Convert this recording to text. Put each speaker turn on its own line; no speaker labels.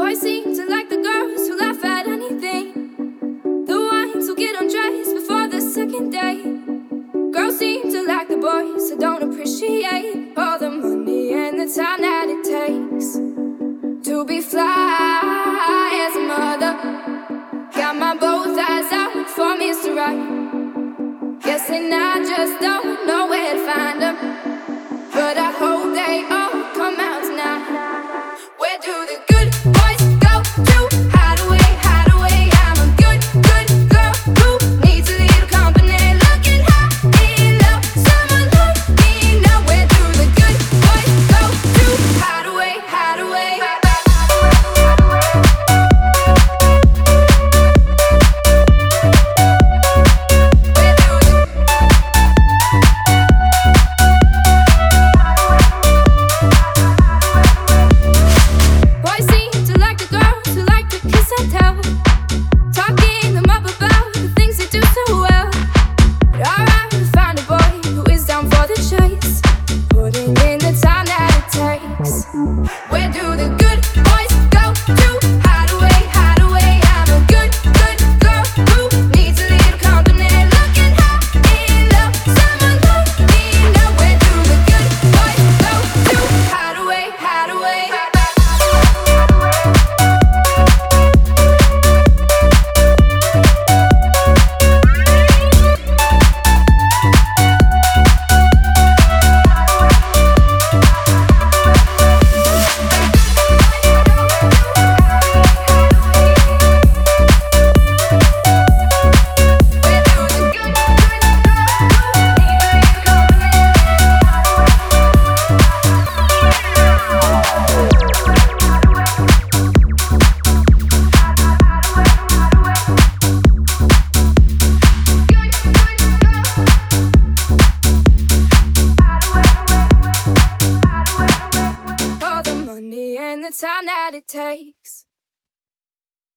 Boys seem to like the girls who laugh at anything, the ones who get undressed before the second date. Girls seem to like the boys who don't appreciate all the money and the time that it takes to be fly as a mother. Got my both eyes out for Mr. Right. Guessing I just don't know where to find them, but I hope they all come out tonight. Where do the good boys go to hide away, hide away? I'm a good, good girl who needs a little company. Looking high in love, someone like me. Now where do the good boys go to hide away, hide away? Where do the good boys go to hide away, hide away? I'm a good, good girl who needs a little company. Looking high in love, someone like me. Now where do the good boys go to hide away, hide away? The time that it takes